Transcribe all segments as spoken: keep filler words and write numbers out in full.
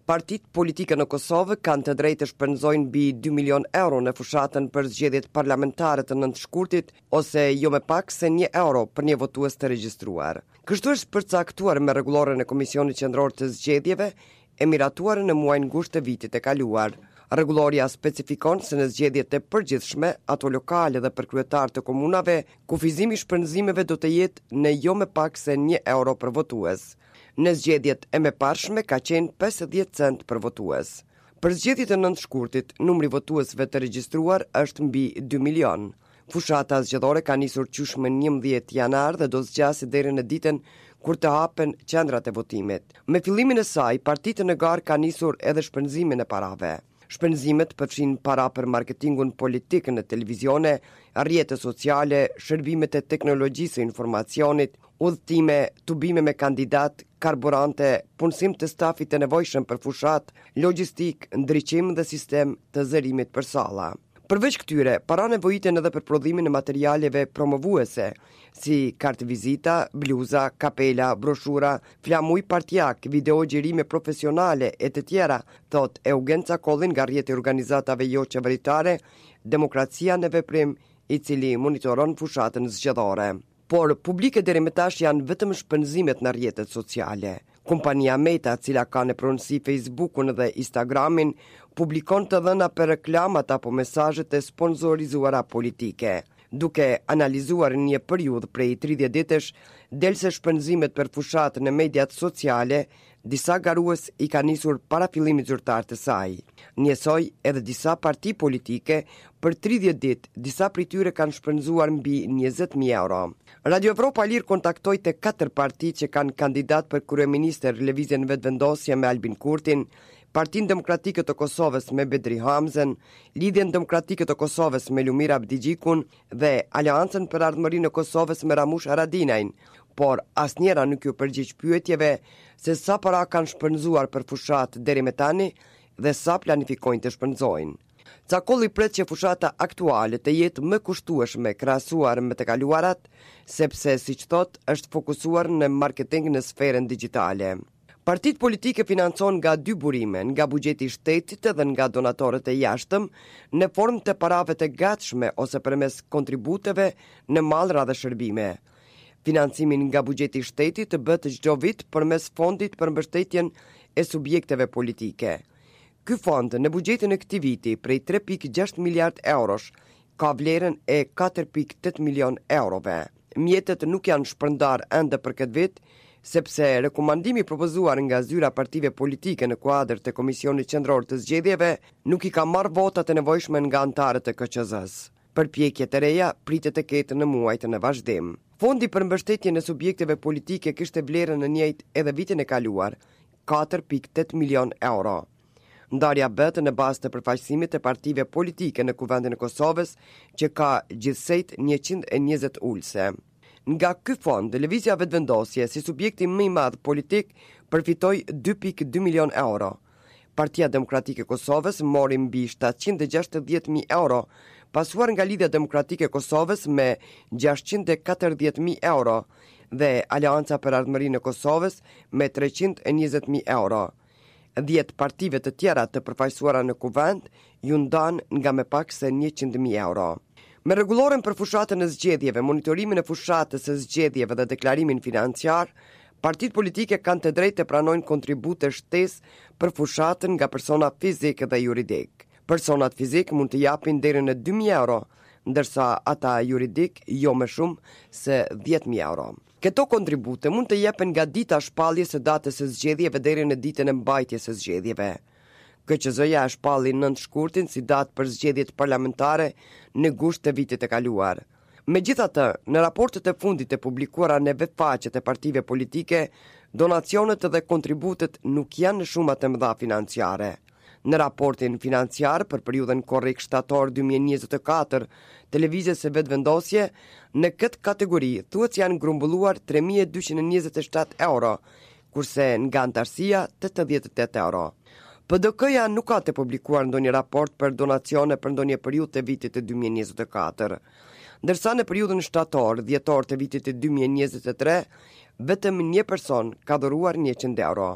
Partitë politike në Kosovë kanë të drejtë të shpenzojnë mbi dy milion euro në fushatën për zgjedhjet parlamentare të nëntëshkurtit ose jo më pak se një euro për një votues të regjistruar. Kështu është përcaktuar me rregulloren e Komisionit Qendror të Zgjedhjeve e miratuar në muajin gusht të vitit e kaluar. Rregulloria specifikon se në zgjedhjet e përgjithshme, ato lokale dhe për kryetar të komunave, kufizimi i shpenzimeve do të jetë në jo më pak se një euro për votues. Në zgjedhjet e mëparshme ka qenë pesëdhjetë cent për votues. Për zgjedhjet e nëntëshkurtit, numri votuesve të regjistruar është mbi dy milion. Fushata zgjedhore ka nisur qysh më njëmbëdhjetë janar dhe do zgjasë deri në ditën kur të hapen qendrat e votimit. Me fillimin e saj, partitë në garë ka nisur edhe shpenzimin e parave. Shpenzimet përfshin para për marketingun politik në televizione, rrjete sociale, shërbimet e teknologjisë së informacionit, udhëtime, tubime me kandidat, karburante, punësim të stafit të nevojshëm për fushat, logjistik, ndriçim dhe sistem të zërimit për salla. Përveç këtyre, para nevojiten edhe për prodhimin e materialeve promovuese, si kartë vizita, bluza, kapela, broshura, flamuj partjak, video gjirime profesionale e të tjera, thot Eugenca Kollin nga rrjeti organizatave jo qeveritare, Demokracia në veprim, i cili monitoron fushatën zgjedhore. Por publike deri më tash janë vetëm shpenzimet në rrjetet sociale. Kompania Meta, cila ka në pronësi Facebookun dhe Instagramin, publikon të dhëna për reklamat apo mesazhet e sponsorizuara politike. Duke analizuar një periudhë prej tridhjetë ditësh, del se shpenzimet për fushat në mediat sociale, disa garues i ka nisur para fillimit zyrtar të saj. Njësoj edhe disa parti politike, për tridhjetë ditë, disa prej tyre kanë shpenzuar mbi njëzet mijë euro. Radio Evropa Lir kontaktoi të katër parti që kanë kandidat për kryeministër lëvizjen vetëvendosje me Albin Kurtin, Partinë Demokratike të Kosovës me Bedri Hamzen, Lidhjen Demokratike të Kosovës me Lumira Abdigjikun dhe Aleancën për Ardhmërinë e Kosovës me Ramush Haradinajn, por asnjëra nuk u përgjigj pyetjeve se sa para kanë shpenzuar për fushat deri më tani dhe sa planifikojnë të shpenzojnë. Cakolli pret që fushata aktuale të jetë më kushtueshme krahasuar me të kaluarat, sepse, siç thot, është fokusuar në marketing në sferën digjitale. Partitë politike financon nga dy burime, nga buxheti i shtetit dhe nga donatorët e jashtëm, në formë të parave të gatshme ose përmes kontributeve në mallra dhe shërbime. Financimin nga buxheti i shtetit bëhet çdo vit përmes fondit për mbështetjen e subjekteve politike. Ky fond në buxhetin e këtij viti prej tre pikë gjashtë miliard eurosh ka vlerën e katër pikë tetë milion eurove. Mjetet nuk janë shpërndar ende për këtë vit, sepse rekomandimi propozuar nga zyra partive politike në kuadër të Komisionit Qendror të Zgjedhjeve nuk i ka marrë votat e nevojshme nga anëtarët e K Q Z-s. Përpjekjet e reja pritet të ketë në muajt në vazhdim. Fondi për mbështetjen e subjekteve politike kishte vlerën në njëjtë edhe vitin e kaluar, katër pikë tetë milion euro. Ndarja bëhet në bazë të përfaqësimit të partive politike në Kuvendin e Kosovës, që ka gjithsejt njëqind e njëzet ulse. Nga ky fond, lëvizja vetëvendosje si subjekti më i madh politik përfitoi dy pikë dy milion euro. Partia Demokratike e Kosovës mori mbi shtatëqind e gjashtëdhjetë mijë euro, pasuar nga Lidhja Demokratike e Kosovës me gjashtëqind e katërdhjetë mijë euro dhe Aleanca për Ardhmërinë e Kosovës me treqind e njëzet mijë euro. Dhjetë partive të tjera të përfaqësuara në kuvend ju ndan nga më pak se njëqind mijë euro. Me rregulloren për fushatën e zgjedhjeve, monitorimin e fushatës së zgjedhjeve dhe deklarimin financiar, partitë politike kanë të drejtë të pranojnë kontribute shtesë për fushatën nga persona fizik dhe juridik. Personat fizik mund të japin deri në dy mijë euro, ndërsa ata juridik jo më shumë se dhjetë mijë euro. Këto kontribute mund të jepen nga dita shpalljes së datës së zgjedhjeve deri në ditën e mbajtjes së zgjedhjeve. K Q Z-ja e shpalli nëntëshkurtin si datë për zgjedhjet parlamentare në gusht të vitit e kaluar. Megjithatë, në raportet e fundit e publikuara në vetfaqet e partive politike, donacionet dhe kontributet nuk janë në shumat e mëdha financiare. Në raportin financiar për periudhën korrik shtator dy mijë e njëzet e katër, televizjes së vetëvendosje, në këtë kategori thuhet se janë grumbulluar tre mijë e dyqind e njëzet e shtatë euro, kurse nga antarësia tetëdhjetë e tetë euro. P D K-ja nuk ka të publikuar ndonjë raport për donacione për ndonjë periudhë të vitit të dy mijë e njëzet e katër. Ndërsa në periudhën shtator, dhjetor të vitit të dy mijë e njëzet e tre, vetëm një person ka dhuruar njëqind euro.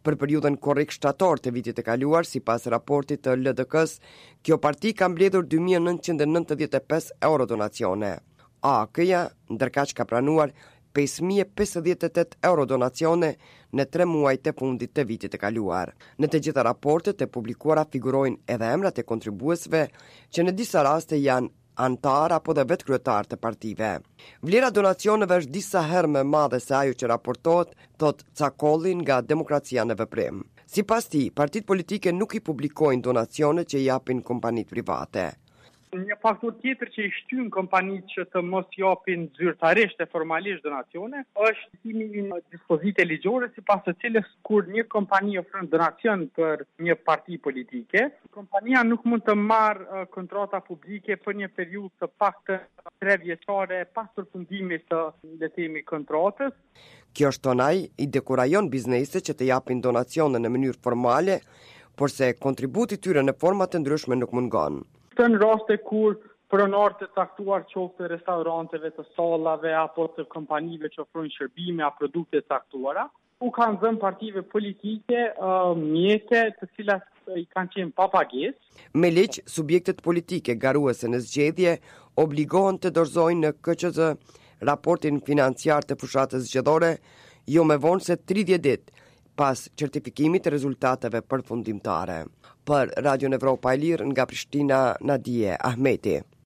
Për periudhën korrik shtator të vitit të kaluar, sipas raportit të L D K-s, kjo parti ka mbledhur dy mijë nëntëqind e nëntëdhjetë e pesë euro donacione. A K-ja ndërkaq ka pranuar pesë mijë e pesëdhjetë e tetë euro donacione në tre muajt e fundit të vitit të kaluar. Në të gjitha raportet e publikuara figurojnë edhe emrat e kontribuesve që në disa raste janë antar apo dhe vetë kryetar të partive. Vlera donacioneve është disa herë më madhe se ajo që raportohet, thot Cakolli nga Demokracia në Veprim. Sipas tij, partitë politike nuk i publikojnë donacionet që i japin kompanitë private. Një faktor tjetër që i shtyn kompanitë që të mos japin zyrtarisht e formalisht donacione është shtimi i dispozite ligjore sipas së cilës kur një kompani ofron donacion për një parti politike, kompania nuk mund të marrë uh, kontrata publike për një periudhë të paktën tre vjeçare pas përfundimit të le të themi kontratës. Kjo shtonaj i dekurajon bizneset që të japin donacione në mënyrë formale, por se kontributi tyre në forma të ndryshme nuk mungon. Në raste kur pronarët e caktuar qoftë restoranteve, të sallave apo të kompanive që ofrojnë shërbime apo produkte të caktuara, u kanë dhënë partive politike uh, mjete të cilat i kanë qenë pa pagesë. Me ligj, subjektet politike garuese në zgjedhje obligohen të dorëzojnë në K Q Z raportin financiar të fushatës zgjedhore jo më vonë se tridhjetë ditë pas certifikimit të rezultateve përfundimtare. Për Radio Evropa e Lirë nga Prishtina, Nadije Ahmeti.